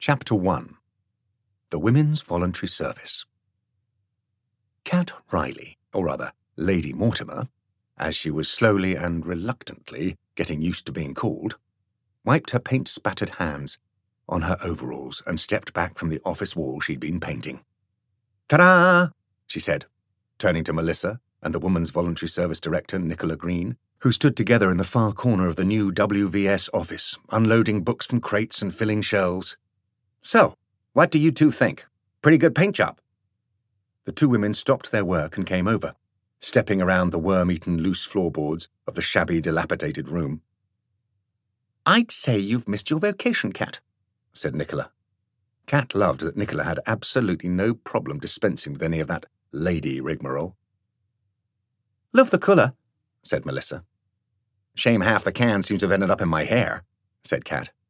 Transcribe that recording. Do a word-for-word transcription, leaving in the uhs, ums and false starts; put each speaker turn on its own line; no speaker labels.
Chapter one. The Women's Voluntary Service. Cat Riley, or rather, Lady Mortimer, as she was slowly and reluctantly getting used to being called, wiped her paint-spattered hands on her overalls and stepped back from the office wall she'd been painting. "Ta-da!" she said, turning to Melissa and the Women's Voluntary Service Director, Nicola Green, who stood together in the far corner of the new W V S office, unloading books from crates and filling shelves. "So, what do you two think? Pretty good paint job?" The two women stopped their work and came over, stepping around the worm-eaten loose floorboards of the shabby, dilapidated room. "I'd say you've missed your vocation, Cat," said Nicola. Cat loved that Nicola had absolutely no problem dispensing with any of that lady rigmarole. "Love the colour," said Melissa. "Shame half the can seems to have ended up in my hair," said Cat.